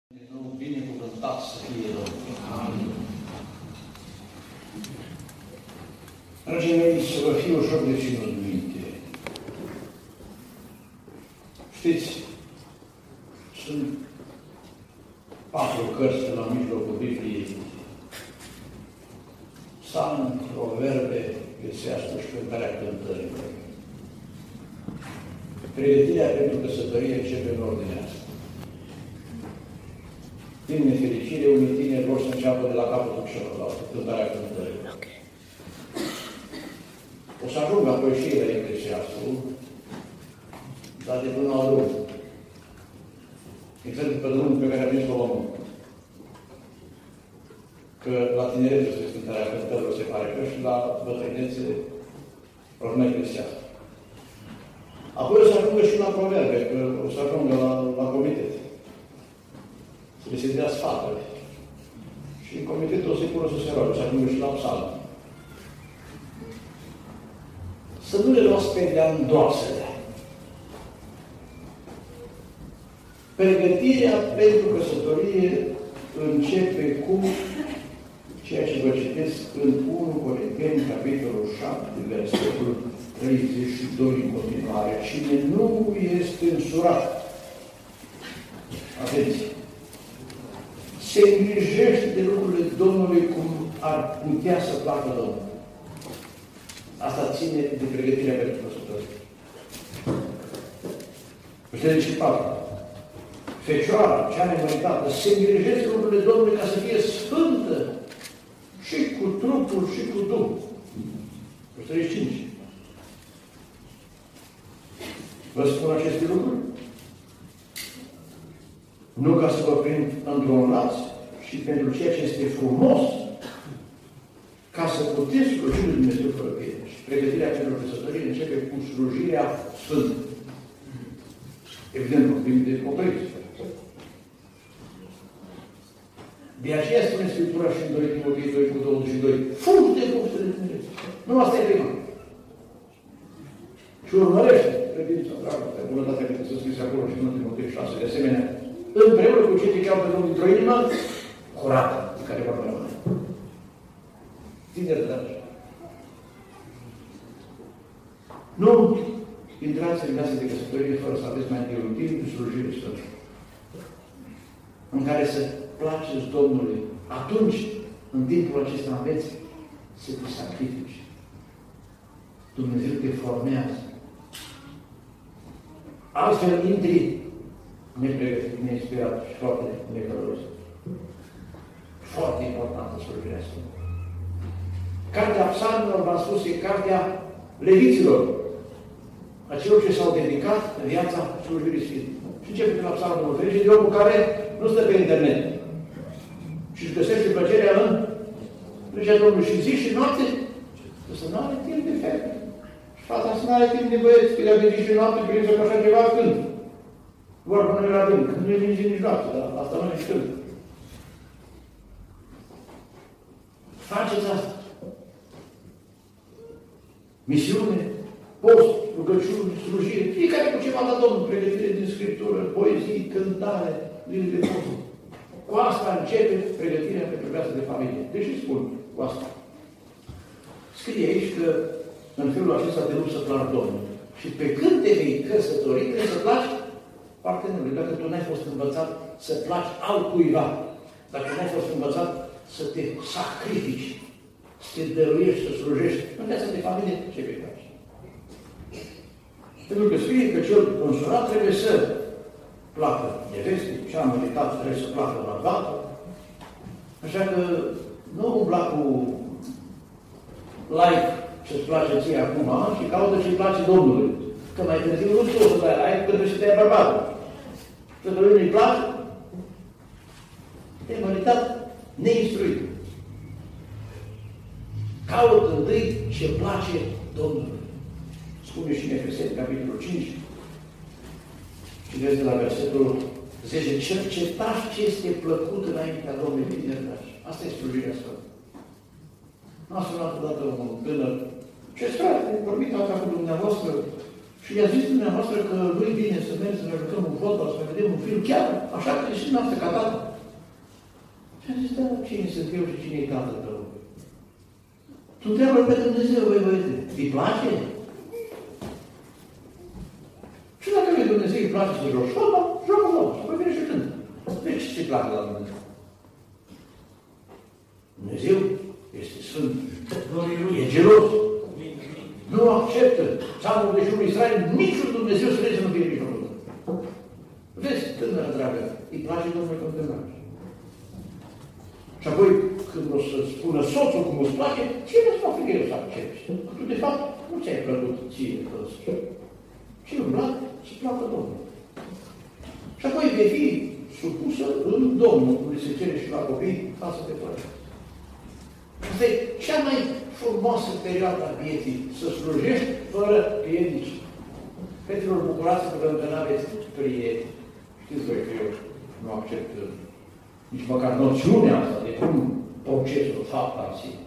Binecuvântat să fie Domnul. Amin. Dragii mei, să vă fie ușor de ținut minte. Știți, sunt 4 cărți la mijlocul Bibliei. Psalm, Proverbe, Eclesiastul și Cântarea Cântărilor. Pregătirea pentru căsătorie începe în ordinea asta. Din nefericire, unii tineri vor să înceapă de la capătul celălalt, Cântarea Cântărilor. Okay. O să ajung apoi și la Eclesiastul, dar de până la drum. Exact pe drumul pe care a venit omul. Că la tineret este Cântarea Cântărilor, se pare că, și la bătrânețe, problema Eclesiastul. Apoi o să ajungă și la Proverbe, că o să ajungă la comitet. Să se dea sfaturi. Și în comitetul o să-i pună să se roage, să ajungă și la psalm. Să nu le luați pe de-a îndoasele. Pregătirea pentru căsătorie începe cu ceea ce vă citesc în 1 Corinteni, capitolul 7, versetul 32 în continuare. Cine nu este însurat, atenție, se îngrijește de lucrurile Domnului cum ar putea să placă Domnul. Asta ține de pregătirea pentru căsătorie. Versetul 4. Fecioara, cea nemăritată, se îngrijește de lucrurile Domnului ca să fie sfântă și cu trupul și cu Duhul. Versetul 5. Vă spun aceste lucruri? Nu ca să vă prind într-un laț, și pentru ceea ce este frumos, ca să puteți sluji lui Dumnezeu fără piedici. Și pregătirea pentru căsătorie începe cu slujirea sfântă. Evident, vorbim de pocăiți. De aceea spune Scriptura și în 2 Timotei 2 cu 22. Fugi de vopsele tineret. Nu asta e prima. Și urmărește credința, dragostea, bunătatea cât să scris acolo și în 1 Timotei 6. De asemenea, împreună cu cei ce cheamă pe Domnul într-o inimă curată, de care vor rămâne. Tineri dragi. Nu intrați în viața de căsătorie fără să aveți mai întâi un timp de slujire sfântă, în care să placeți Domnului. Atunci, în timpul acesta aveți să te sacrifici. Dumnezeu te formează. Altfel intri nepregătit, neinspirat și foarte necălăros. Foarte importantă slujirea sfântă. Cartea Psalmilor, v-am spus, e cartea leviților, a celor ce s-au dedicat în viața slujirii sfinte. Și începe de la Psalmul 30, de omul care nu stă pe internet și își găsește plăcerea în legea Domnului și zi și noapte, să nu are timp de fete. Și fata să nu are timp de băieți, că le-a venit și noapte, credință că așa ceva când. Vorba nu era bine, când nu e nici zi, nici noapte, dar asta nu e când. Faceți asta. Misiune, post, rugăciuni, slujire, fiecare cu ce v-a dat Domnul, pregătire din Scriptură, poezii, cântare, zile de post. Cu asta începe pregătirea pentru viața de familie. De ce spun cu asta? Scrie aici că în felul acesta te lupți să placi Domnul. Și pe când te vei căsători, trebuie să placi partenerului. Dacă tu n-ai fost învățat să placi altcuiva, dacă n-ai fost învățat să te sacrifici, să te dăruiești, să slujești, în viața de familie, ce vei face? Pentru că scrie că cel însurat trebuie să placă neveste, cea măritată trebuie să placă bărbatul. Așa că nu umbla cu like ce-ți place ție acum și caută ce-i place Domnului. Că mai târziu nu știu o să dai like, că trebuie să te ia bărbatul. Și că nu-i place, te-ai măritat neinstruit. Caută întâi ce place Domnului. Spune și în Efeseni, capitolul 5, și vezi de la versetul 10, cercetați ce este plăcut înaintea Domnului tineri dragi. Asta e slujirea sfântă. M-a sunat odată un tânăr, ce frate, vorbit asta cu dumneavoastră și Și i-a zis dumneavoastră că nu-i bine să mergem să ne jucăm un fotbal, să ne vedem un film, chiar așa că și noastră ca tată. Și a zis, da, cine sunt eu și cine e tatăl tău? Tu întreabă pe Dumnezeu, băieți, îi place? Și dacă lui Dumnezeu îi place să joci fotbal, joacă fotbal, și apoi vine și când. Vezi ce place la Dumnezeu. Dumnezeu este sfânt, e gelos. Nu acceptă țarul de jurul Israel niciun Dumnezeu să vezi să nu fie niciunul. Vezi, tânără dragă, îi place Domnul când te mergi. Și apoi, când o să spună soțul cum îți place, cine îți va fi greu să accepti? Că tu, de fapt, nu ți-ai plăcut ție că și îmi plac, să-ți placă Domnul. Și apoi vei fi supusă în Domnul, cum se cere și la copii, față de părinți. Asta e cea mai frumoasă perioadă a vieții, să slujești fără piedici. Fetelor, bucurați-vă că încă n-aveți prieteni. Știți voi că eu nu accept nici măcar noțiunea asta de cum procesul, fapta în sine.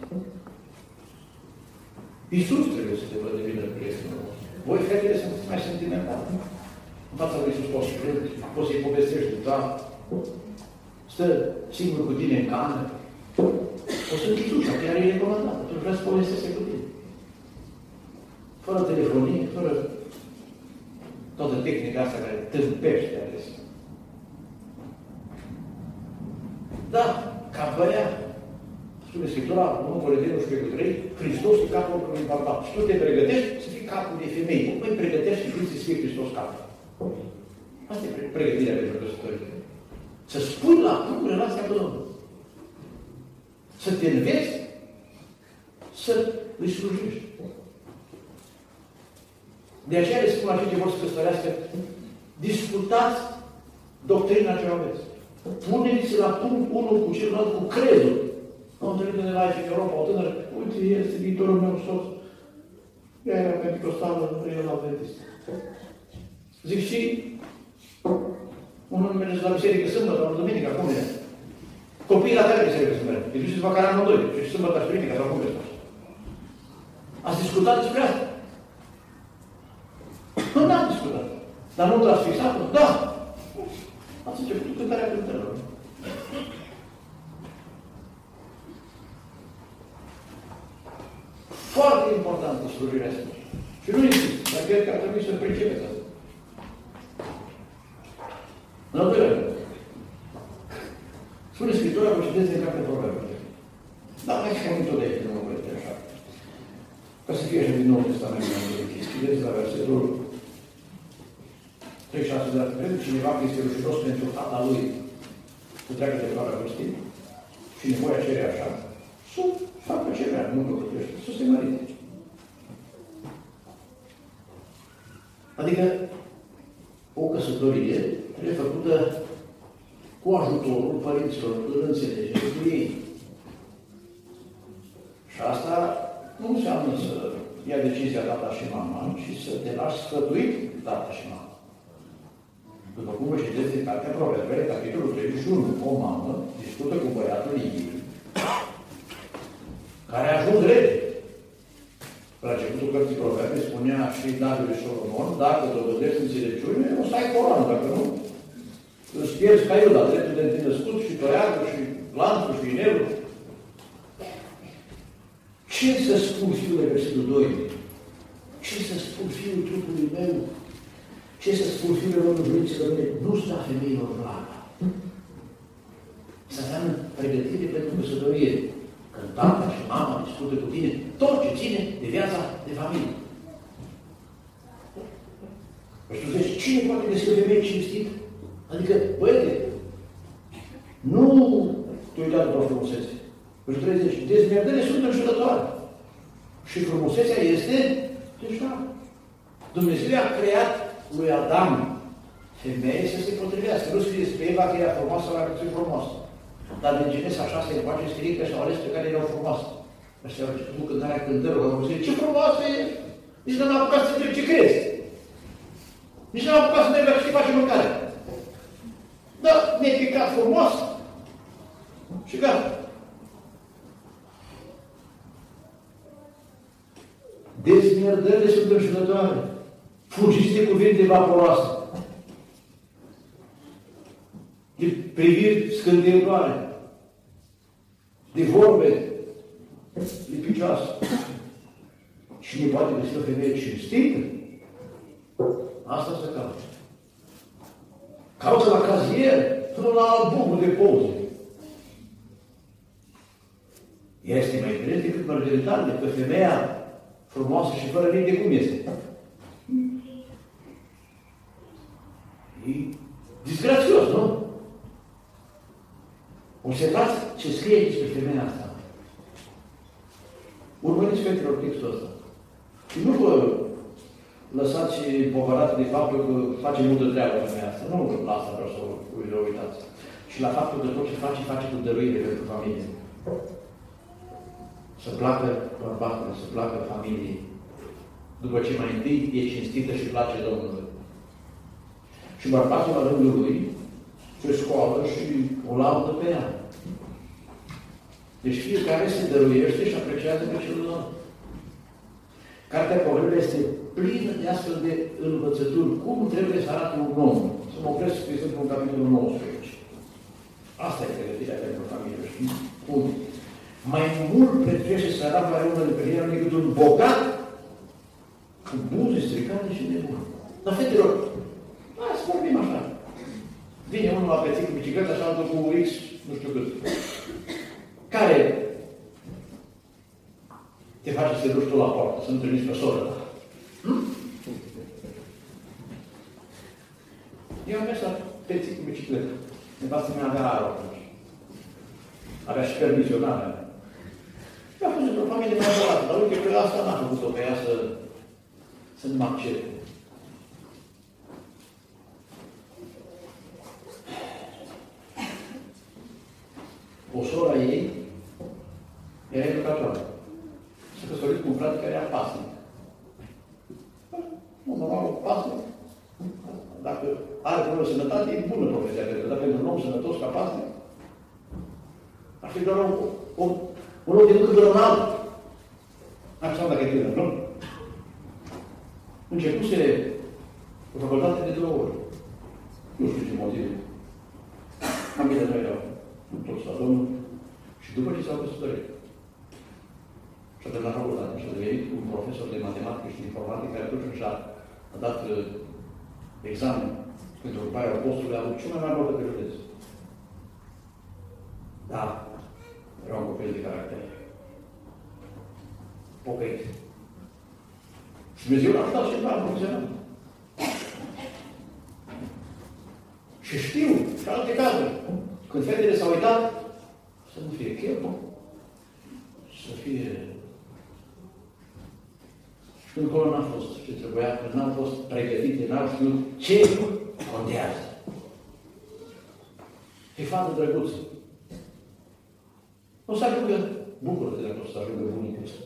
Iisus trebuie să te vă devină prietenul. Voi, fetele, sunteți mai sentimentale. În fața lui Iisus poți să plângi, poți să-i povestești, da? Stă singur cu tine în cameră. O să închizi ușa, chiar e recomandată. Tu vrea să povestește cu tine. Fără telefonie, fără toată tehnica asta care tâmpește adesea. Da, ca băiat, spune Scriptura, în Corintenii 11:3, Hristos e capul unui bărbat. Și tu te pregătești să fii capul de femeie. Păi pregătești și să fie Hristos capul. Asta e pregătirea pentru căsătorie. Să spui la punct relația cu Domnul. Să te înveți să îi slujești. De aceea le spun la cei ce vor să căsătorească, discutați doctrina ce aveți. Puneți-se la punct unul cu celălalt cu crezul. Am întâlnit undeva aici în Europa o tânără, uite, este viitorul meu soț. Ea era pentecostală, el adventist. Zic, și unul merge la biserică sâmbătă, la duminică, acum e. Copiii la care biserică să merg? Îi duceți măcar amândoi. Și sâmbătă și duminică, sau cum vezi? Ați discutat despre asta? Nu, n-am discutat. Dar nu l-ați fixat? Da! Ați început cu cântarea cântărilor. Foarte importantă slujirea asta. Și nu insist, dar cred că ar trebui să pricepeți asta. În al doilea rând, spune Scriptura, vă citesc din cartea Proverbele. Dar mai și tot de aici, nu mă vreți așa. Ca să fie așa din Noul Testament, schideți la versetul 36 de dată. Crede cineva că este rușinos pentru tata lui să treacă de valoarea vârstii și nevoia cere așa, să facă ce vrea, nu păcătește, să se mărite. Adică, o căsătorie trebuie făcută cu ajutorul părinților, în înțelegere cu ei. Și asta nu înseamnă să ia decizia tata și mama, ci să te lași sfătuit tata și mama. După cum vă citeți în cartea Proverbele, capitolul 31, o mamă discută cu băiatul ei, care a ajuns rege. La începutul cărții Proverbe spunea și David și Solomon, dacă dovedești înțelepciune, o să ai coroană, dacă nu, îți pierzi ca eu la dreptul de întâlnăscut și toiagul și lanțul și inelul. Ce să spun fiule versetul 2? Ce să spun fiul trupului meu? Ce să spun fiilor iubiților mele? Nu-ți da femeilor vlaga. Să înseamnă pregătire pentru căsătorie. Când tata și mama discută cu tine tot ce ține de viața de familie. Și tu zici, cine poate găsi o femeie cinstit? Adică, băiete, nu te uita după frumusețe. Și 30. Dezmierdele sunt înșelătoare. Și frumusețea este deja. Dumnezeu a creat lui Adam femeie să se potrivească. Nu scrie despre Eva că era frumoasă la cât e frumoasă. Dar din Genesa 6 încoace scrie că și-au ales pe care erau frumoase. Ăștia au început cu cântarea cântărilor, au zis, ce frumoasă e! Nici nu am apucat să întreb ce crezi. Nici nu am apucat să întreb dacă ce face mâncare. Da, mi-e picat frumoasă. Și gata. Dezmierdările sunt înșelătoare. Fugiți de cuvinte vaporoase, de priviri scânteietoare, de vorbe lipicioase. Cine poate găsi o femeie cinstită? Asta se caută. Caută la cazier, până la albumul de poze. Este mai interes decât mărgăritarele, că femeia frumoasă și fără minte cum este? E disgrațios, nu? Observați ce scrie despre femeia asta. Urmăriți, fetelor, textul ăsta. Și nu vă lăsați împovărați de faptul că face multă treabă femeia asta. Nu la asta vreau să vă uitați. Și la faptul că tot ce face cu dăruire pentru familie. Să placă bărbatul, să placă familiei. După ce mai întâi e cinstită și place Domnului. Și bărbatul la rândul lui se scoală și o laudă pe ea. Deci fiecare se dăruiește și apreciază pe celălalt. Cartea Proverbe este plină de astfel de învățături. Cum trebuie să arate un om? Să mă opresc, de exemplu, în capitolul 19. Asta e pregătirea pentru familie. Știi? Cum? Mai mult prețuiește săracul are unul de pe el decât un bogat cu buze stricate și nebun. Dar, fetelor, hai să vorbim așa. Vine unul la pețit cu bicicletă și altul cu X, nu știu cât. Care te face să te duci tu la poartă, să nu trimiți pe soră ta? Eu am mers la pețit cu bicicletă. Nevastă mea avea aro atunci. Avea și permisionarea. Eu am fost într-o familie mai bogată, dar uite că asta n-a făcut-o pe ea să nu mă accepte. O sora ei era educatoare. S-a căsătorit cu un frate care era pasnic. Normal, pasnic. Dacă are problemă de sănătate, e bună profesia, cred că. Dar pentru un om sănătos ca pasnic, ar fi doar un loc de lucru de un alt. Așa dacă e tânăr, nu? Începuse o facultate de 2 ori. Nu știu ce motiv. Familia nu erau toți la Domnul. Și după ce s-au căsătorit, și-a terminat facultatea și a devenit un profesor de matematică și de informatică, care atunci și-a dat examen pentru ocuparea postului, a avut cel mai mare notă pe județ. Da, era un copil de caracter. Pocăit. Și Dumnezeu l-a ajutat și l-a funcționat. Și știu, și alte cazuri, când fetele s-au uitat, să nu fie chef, să fie... Și când acolo n-a fost ce trebuia, că n-au fost pregătite, n-au știut ce contează. E fată drăguță. O să ajungă, bucură-te dacă o să ajungă bunicul ăsta.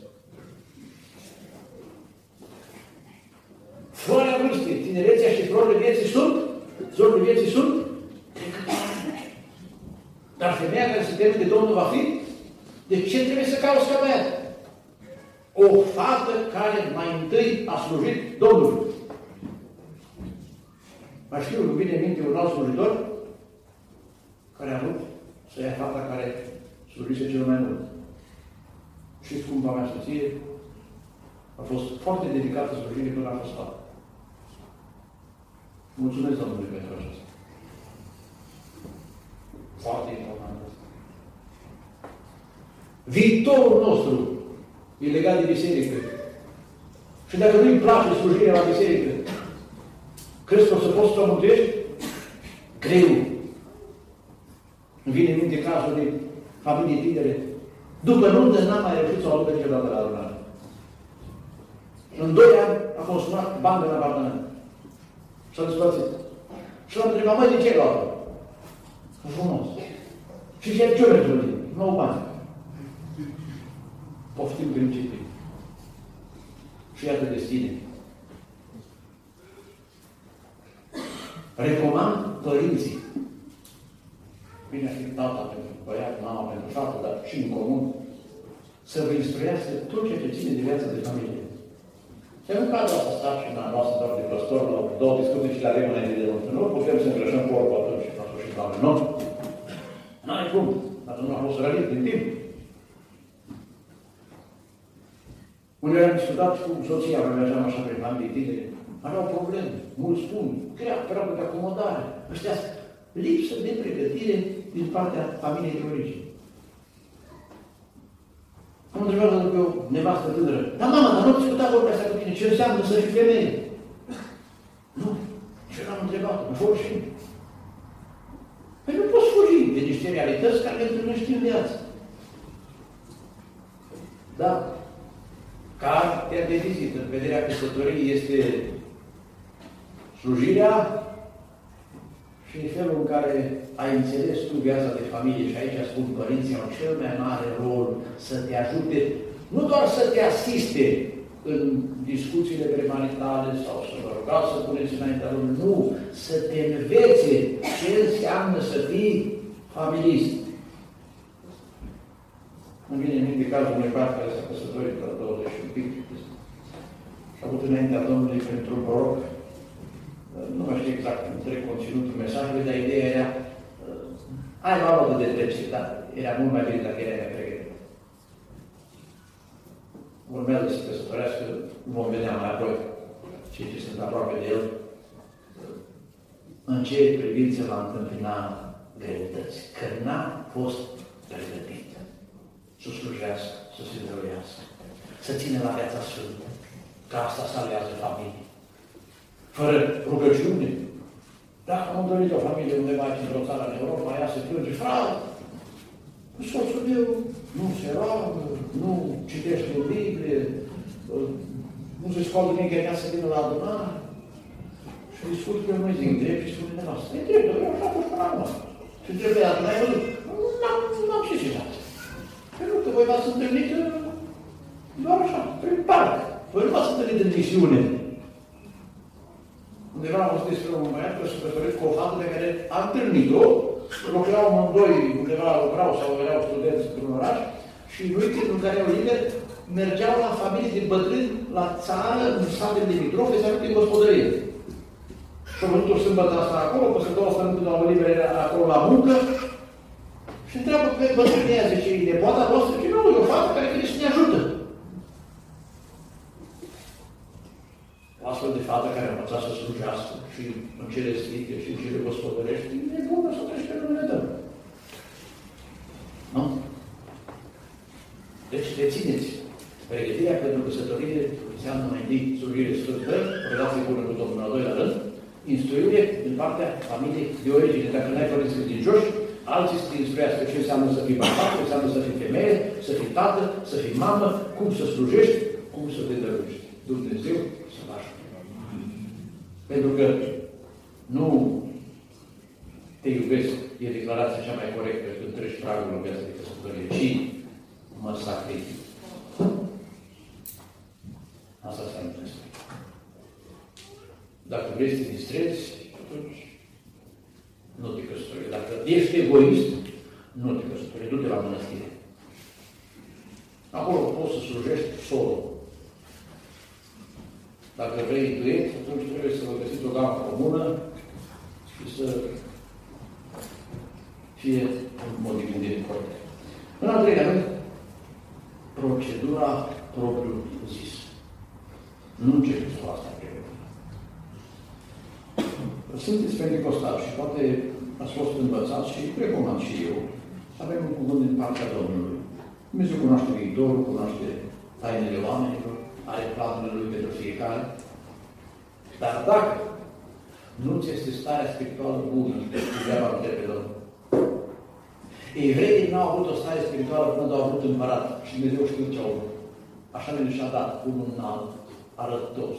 Floarea vârstei, tinerețea și florile vieții sunt, zorile vieții sunt trecătoare. Dar femeia care se teme de Domnul va fi? De ce trebuie să cauți ca băiat? O fată care mai întâi a slujit Domnului. Mai știu, îmi vine în minte un alt slujitor care a vrut să ia fata care slujise cel mai mult. Și scumpa mea soție a fost foarte dedicată slujirii până a fost fată. Mulțumesc Domnului pentru aceasta. Foarte important. Viitorul nostru e legat de biserică. Și dacă nu-i place slujirea la biserică, crezi că o să poți să o mântuiești? Greu. Îmi vine în minte cazul de familie tinere. După nuntă n-am mai reușit să o aducă niciodată la adunare. În 2 ani a consumat bani în apartament. Și-a despărțit. Și l-am întrebat, măi, de ce luat-o? Frumos. Și ce ori pentru tine? 9 bani. Poftim principii. Și iată destine. Recomand părinții. Bine ar fi tata pentru băiat, mama pentru fată, dar și în comun, să vă instruiască tot ceea ce ține de viața de familie. Să nu cadă asta sarcina noastră doar de păstor, la două discuții și le avem înainte de mult. Nu putem să îngrășăm corpul atunci și la sfârșit, Doamne, nu? N-ai cum. Atunci am fost rănit din timp. Unde am discutat cu soția, mea mergeam așa pe familii tineri, aveau probleme, mulți spun, grea perioadă de acomodare, ăștia lipsă de pregătire din partea familiei de origine. Am întrebat pe o nevastă tânără, dar mama, dar nu discuta vorba asta cu tine, ce înseamnă să fii femeie? Nu, ce l-am întrebat, mă forșim. Păi nu poți fugi de niște realități care le întâlnești în viață. Da? Cartea de vizită în vederea căsătoriei este slujirea și în felul în care ai înțeles tu viața de familie. Și aici spun, părinții au cel mai mare rol să te ajute, nu doar să te asiste în discuțiile premaritale sau să vă rugați să puneți înaintea lor, nu, să te învețe ce înseamnă să fii familist. Îmi vine în minte cazul unui băiat care s-a căsătorit la 20 un pic și a avut înaintea Domnului pentru un proroc. Nu mai știu exact întreg conținutul mesajului, dar ideea era ai la modă de trece, dar era mult mai bine dacă era pregătit. Urmează să se căsătorească, vom vedea mai apoi cei ce sunt aproape de el, în ce privință va întâmpina greutăți, că n-a fost pregătit să slujească, să se dăruiască, să ține la viața sfântă, că asta salvează familie. Fără rugăciune. Dacă am întâlnit o familie undeva aici într-o țară în Europa, ea se plânge, frate, soțul meu nu se roagă, nu citește în Biblie, nu se scoală nimic ca să vină la adunare. Și îi spune că eu nu-i zic drept și spune nevastă. E drept, eu așa fost până acum. Și trebuie de adunare, eu n-am ce citat. Pentru că voi v-ați întâlnit doar așa, prin parc. Voi nu v-ați întâlnit în misiune. Undeva am văzut despre un băiat care s-a căsătorit cu o fată pe care a întâlnit-o, lucrau amândoi, undeva lucrau sau erau studenți într-un oraș și în weekend în care erau liberi, mergeau la familii de bătrâni, la țară, în satele limitrofe, să arăte în gospodărie. Și au văzut o sâmbătă asta acolo, păsă două săptămâni la o liberă acolo la muncă și întreabă pe bătrânia, zice, e nepoata voastră? Ce nu, e o fată care vine să ne ajută. O astfel de fată care a învățat să slujească și în cele sfinte și în cele gospodărești, e bună să treci pe numele Tău. Nu? Deci rețineți. Pregătirea pentru căsătorie înseamnă mai întâi slujire sfântă, o relație bună cu Domnul al doilea rând, instruire din partea familiei de origine. Dacă n-ai părinți credincioși, alții să te instruiască ce înseamnă să fii bărbat, ce înseamnă să fii femeie, să fii tată, să fii mamă, cum să slujești, cum să te dăruiești. Dumnezeu să vă ajute. Pentru că nu te iubesc, e declarația cea mai corectă când treci pragul în viața de căsătorie, ci mă sacrific. Asta s-a întâmplat. Dacă vrei să te distrezi, atunci nu te căsători. Dacă ești egoist, nu te căsători. Du-te la mănăstire. Acolo poți să slujești solo. Dacă vrei duet, atunci trebuie să vă găsiți o gamă comună și să fie în mod de gândire corect. În al treilea rând, procedura propriu-zis. Nu începeți cu asta pregătirea. Sunteți pentecostali și poate ați fost învățați și recomand și eu. Avem un cuvânt din partea Domnului. Dumnezeu cunoaște viitorul, cunoaște tainele oamenilor, are planurile Lui pentru fiecare. Dar dacă nu ți este starea spirituală bună, degeaba nu te pe Domnul. Evreii nu au avut o stare spirituală până au avut împărat și Dumnezeu știu ce au avut. Așa ne și-a dat unul înalt, arătos.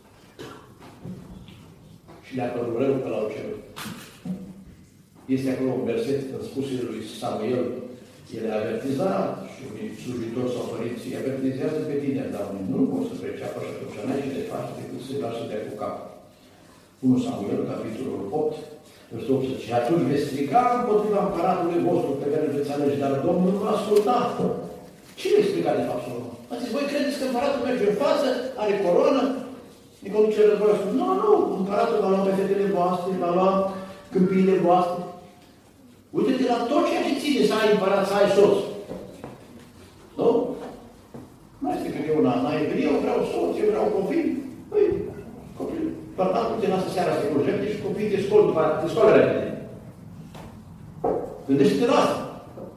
Și le-a părut rău că l-au cerut. Este acolo un verset în spusele lui Samuel, el a avertizat și unii slujitori sau părinții îi avertizează pe tine, dar nu poți să preceapă și atunci n-ai ce de faci decât să-i lasă de cu cap. 1 Samuel, capitolul 8, versetul 18. Și atunci veți striga împotriva împăratului vostru pe care îl veți alege, dar Domnul nu va asculta. Cine explica de fapt Solomon? A zis, voi credeți că împăratul merge în față, are coroană, Îi conduce războiul, spune, nu, împăratul va lua pe fetele voastre, va lua câmpiile voastre. Uite-te la tot ceea ce ține să ai împărat, să ai soț. Nu? Nu este că eu n-ai venit, eu vreau soț, eu vreau copii. Păi, copii, bărbatul te lasă seara să curgi repede și copiii te scolă repede. Gândește-te la asta.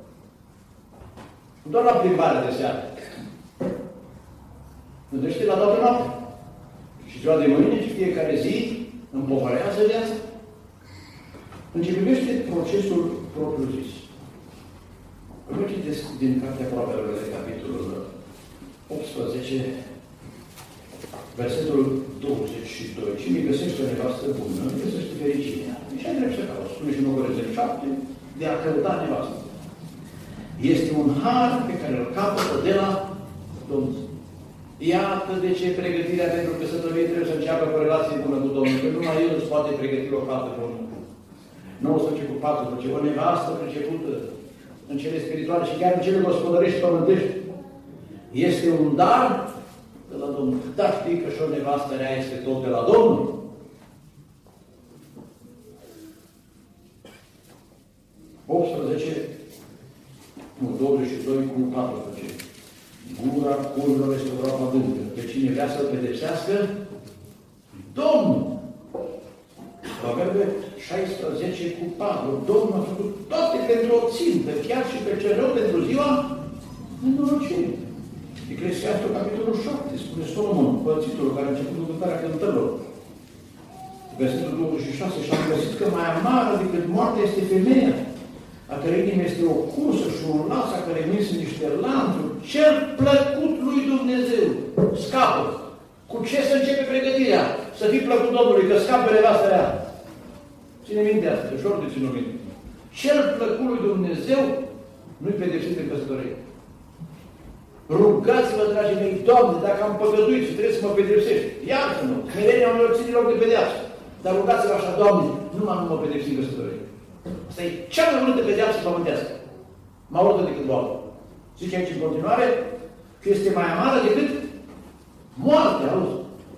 Nu doar la plimbare de seară. Gândește-te la toată noaptea. Și ziua de mâine și fiecare zi împovărează viața. În ce privește procesul propriu-zis. Vă citesc din Cartea Proverbelor, capitolul 18, versetul 22. Cine găsește o nevastă bună, găsește fericirea. Și ai drept să cauți. Spune și în Ocorițeni 7, de a căuta nevastă. Este un har pe care îl capătă de la Domnul. Iată de ce pregătirea pentru căsătorie trebuie să înceapă cu relație bună cu Domnul, că numai El îți poate pregăti o fată bună. Nu o să fie cu patru, ci o nevastă pricepută în cele spirituale și chiar în cele gospodărești pământești. Este un dar de la Domnul. Dar știi că și o nevastă rea este tot de la Domnul? Nu, 22 cu 14. Gura curilor este o groapă adâncă. Pe cine vrea să-l pedepsească, Domnul. Proverbe 16 cu 4. Domnul a făcut toate pentru o țintă, chiar și pe cel rău pentru ziua nenorocirii. Eclesiastul, capitolul 7, spune Solomon, pățitul care a început cu cântarea cântărilor. Versetul 26, și am găsit că mai amară decât moartea este femeia, a cărei inimă este o cursă și un las, a cărei mâini sunt niște lanțuri. Cel plăcut lui Dumnezeu scapă. Cu ce să începe pregătirea? Să fii plăcut Domnului, că scapă nevastă rea. Ține minte asta, ușor de ținut minte. Cel plăcut lui Dumnezeu nu-i pedepsit în căsătorie. Rugați-vă, dragii mei, Doamne, dacă am păcătuit și trebuie să mă pedepsești, iartă-mă, smerenia unor ține loc de pedeapsă. Dar rugați-vă așa, Doamne, numai nu mă pedepsi în căsătorie. Asta e cea mai multă pedeapsă pământească. Mai urâtă decât boală. Zice aici în continuare că este mai amară decât moartea, auzi?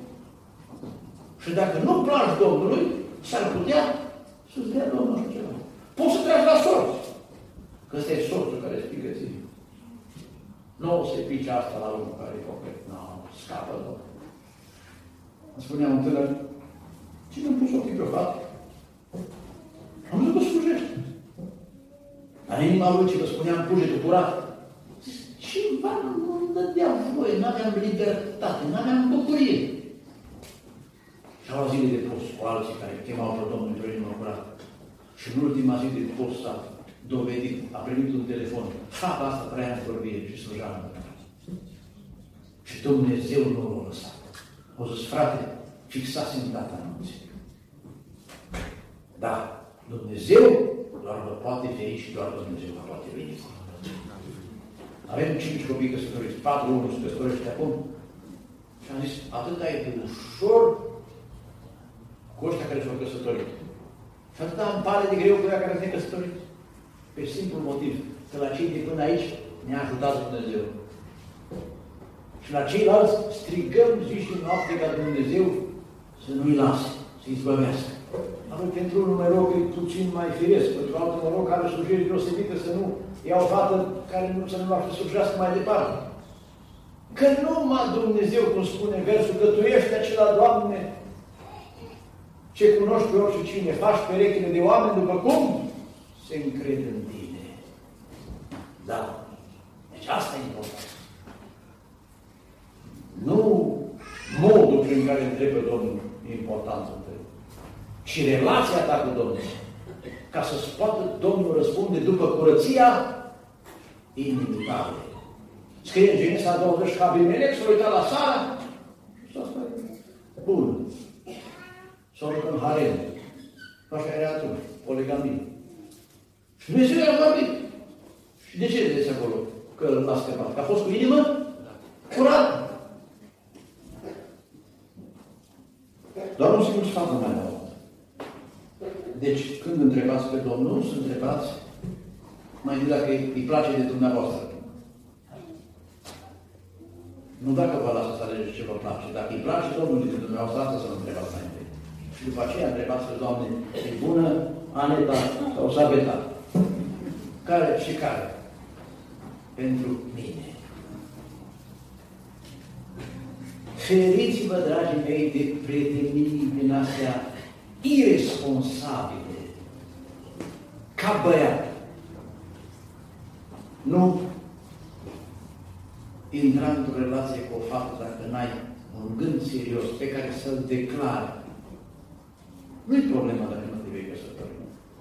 Și dacă nu placi Domnului, s-ar putea să-ți dea Domnul așa ceva. Poți să tragi la sorți. Că ăsta e sorțul care îți pică ție. Nu o să-i pice asta la unul care e concret. Nu, scapă Domnul. Îmi spunea un tânăr, cine îmi pus ochii pe o fată? Am văzut că slujește. Dar inima lui ce vă spuneam, cugetul curat. Ceva nu-mi dădea voie, n-aveam libertate, n-aveam bucurie. Și au zile de post cu alții care chemau pe Domnul într-o inimă curată. Și în ultima zi de post s-a dovedit, a primit un telefon. Fata asta vrea în vorbire și sluja în păcat. Și Dumnezeu nu l-a lăsat. O zis, frate, fixați-mi data anunții. Da, Dumnezeu doar vă poate veni și doar Dumnezeu vă poate veni. Avem 5 copii căsătoriți, 4 unul se căsătorește acum. Și am zis, atâta e de ușor cu ăștia care s-au căsătorit. Și atâta îmi pare de greu cu ea care s-au căsătorit. Pe simplu motiv, că la cei de până aici ne-a ajutat Dumnezeu. Și la ceilalți strigăm zi și noapte ca Dumnezeu să nu-i lase, să-i izbăvească. Apoi pentru unul mă rog e puțin mai firesc, pentru altul mă rog care slujiri deosebită să nu ia o fată care nu să nu lasă slujească mai departe. Că numai Dumnezeu, cum spune versul, că Tu ești acela, Doamne, ce cunoști pe orice cine, faci perechile de oameni după cum se încrede în Tine. Da. Deci asta e important. Nu modul prin care întrebe Domnul e important să întrebe, ci relația ta cu Domnul. Ca să-ți poată Domnul răspunde după curăția inimii tale. Scrie în Genesa 20 că Abimelec s-a uitat la Sara și s-a spus, bun. S-a uitat în harem. Așa era atunci, poligamie. Și Dumnezeu i-a vorbit. Și de ce vedeți acolo că l-a scăpat? Că a fost cu inimă curată. Doar un singur sfat mai nou. Deci, când întrebați pe Domnul, să întrebați mai întâi dacă îi place de dumneavoastră. Nu dacă vă lasă să alegeți ce vă place. Dacă îi place Domnului de dumneavoastră, asta să vă întrebați mai întâi. Și după aceea întrebați-vă, Doamne, e bună Aneta sau Sabeta? Care și care? Pentru mine. Feriți-vă, dragii mei, de prietenii din astea iresponsabile. Ca băiat. Nu intra într-o relație cu o fată dacă n-ai un gând serios pe care să-l declari. Nu-i problema dacă nu te vei căsători.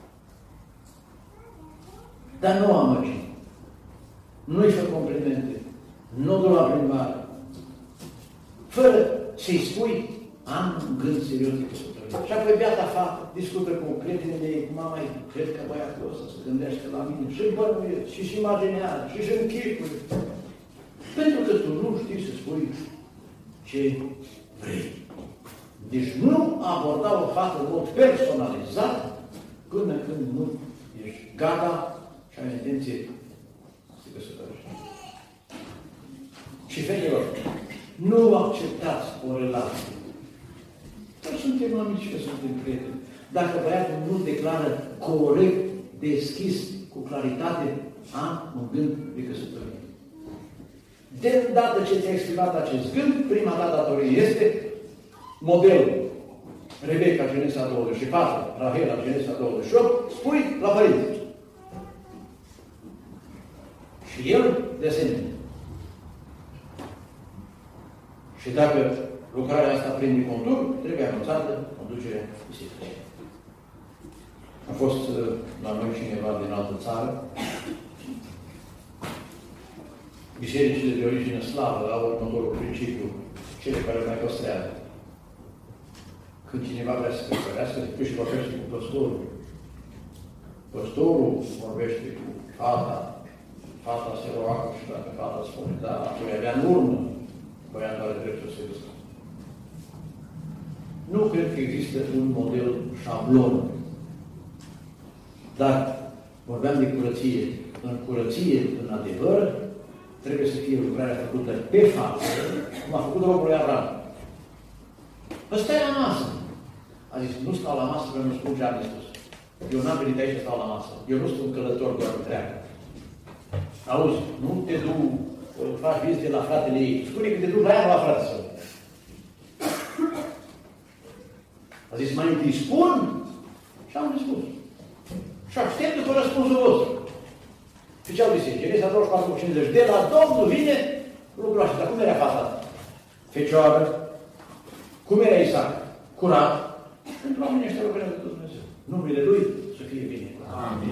Dar nu amăgi. Nu-i fă complimente. Nu du la plimbare. Fără să-i spui, am un gând serios de căsătorie. Și apoi beata fată discută cu prietenii ei, cu mama ei, cred că băiatul ăsta se gândește la mine și bănuiește, și imaginează, și închipui. Pentru că tu nu știi să spui ce vrei. Deci nu aborda o fată în mod personalizat până când nu ești gata și ai intenție să te căsătorești. Și fetelor, nu acceptați o relație. Dar suntem amici, că suntem prieteni. Dacă băiatul nu declară corect, deschis, cu claritate, am un gând de căsătorie. De îndată ce ți-ai exprimat acest gând, prima ta datorie este modelul. Rebecca, Genesa 24, Rahela, Genesa 28, spui la părinți. Și el de asemenea. Și dacă lucrarea asta prinde contur, trebuie anunțată conducerea bisericii. A fost la noi cineva din altă țară. Bisericile de origine slavă au următorul principiu, cele care mai păstrează. Când cineva vrea să se căsătorească, se și vorbește cu păstorul. Păstorul vorbește cu fata. Fata se roagă și dacă fata spune, da, apoi avea în urmă, băiatul are dreptul să se căsătorească. Nu cred că există un model șablon. Dar vorbeam de curăție. În curăție, în adevăr, trebuie să fie lucrarea făcută pe față, cum a făcut robul lui Avram. Ăsta e la masă. A zis, nu stau la masă, că nu spun ce am spus. Eu n-am venit aici să stau la masă. Eu nu sunt un călător doar întreagă. Auzi, nu te duci, faci vizite la fratele ei. Spune că te duci la ea, la frate său. A zis, mai întâi spun și am răspuns. Și aștept după răspunsul vostru. Și ce au zis? Genesa 24:50. De la Domnul vine lucrul așa. Dar cum era fata? Fecioară. Cum era Isaac? Curat. Pentru oamenii ăștia lucrează de Dumnezeu. Numele Lui să fie bine. Amin.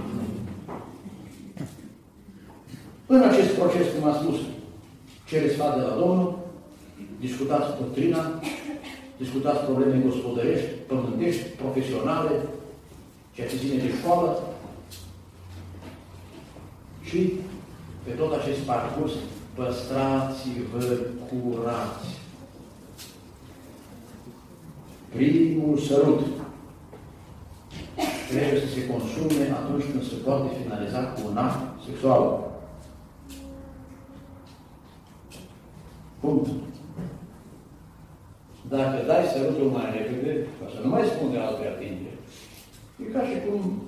În acest proces, cum am spus, cereți sfat de la Domnul, discutați doctrina, discutați probleme gospodărești, pământești, profesionale, ceea ce ține de școală și pe tot acest parcurs păstrați-vă curați. Primul sărut trebuie să se consume atunci când se poate finaliza cu un act sexual. Punct. Dacă dai sărutul mai repede, ca să nu mai spun de alte atingeri, e ca și cum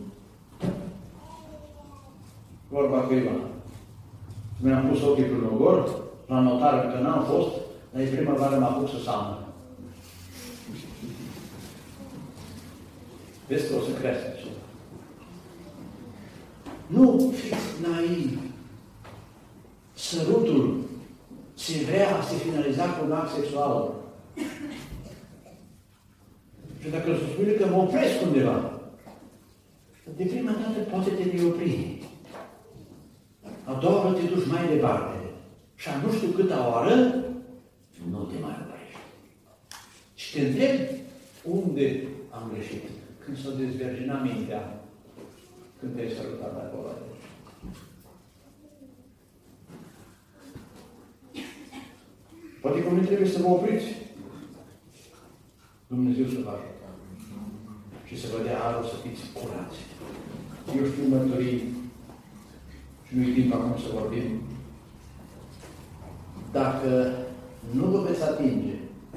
vorba cuiva. Mi-am pus ochii pe un ogor, la notară că n-am fost, dar e primăvară mă apuc să seamănă. Vezi că o să crească ceva. Nu fiți naivi. Sărutul se vrea a se finaliza cu un act sexual. Și dacă îți spune că mă opresc undeva, de prima dată poate te vei opri. A doua oară te duci mai departe. Și a nu știu câta oară, nu te mai oprești. Și te întrebi unde am greșit. Când s-a dezverginat mintea, când te-ai sărutat de acolo. Poate că nu trebuie să vă opriți. Dumnezeu să vă ajute. Și să vă dea harul să fiți curați. Eu știu mărturii și nu-i timp acum să vorbim. Dacă nu vă veți atinge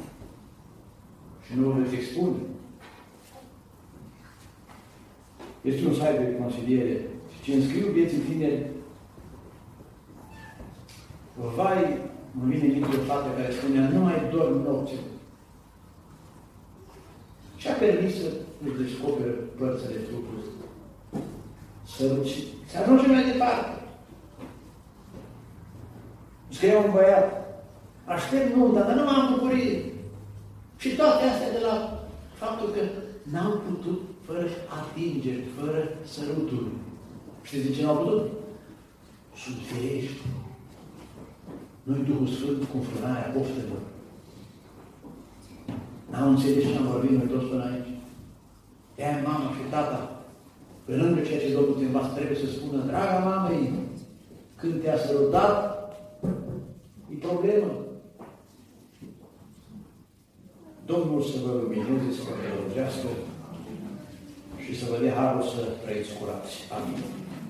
și nu vă veți expune. Este un site de consiliere și înscriu vieții tineri. Vai, mă vine în minte o fată care spunea, nu mai dorm nopțile. Și a permis să își descopere părțile trupului. Să ajunge mai departe. Scria un băiat, aștept nunta, dar nu m-am bucurit. Și toate astea de la faptul că n-au putut fără atingeri, fără săruturi. Știți de ce n-au putut? Sunt firești. Nu-i Duhul Sfânt cu frânarea poftelor. N-au înțeles ce am vorbit noi toți până aici. De-aia mama și tata, pe lângă ceea ce Domnul te învață, trebuie să spună, draga mamei, când te-a sărutat, e problemă. Domnul să vă lumineze, să vă prelungească și să vă dea harul să trăiți curați. Amin.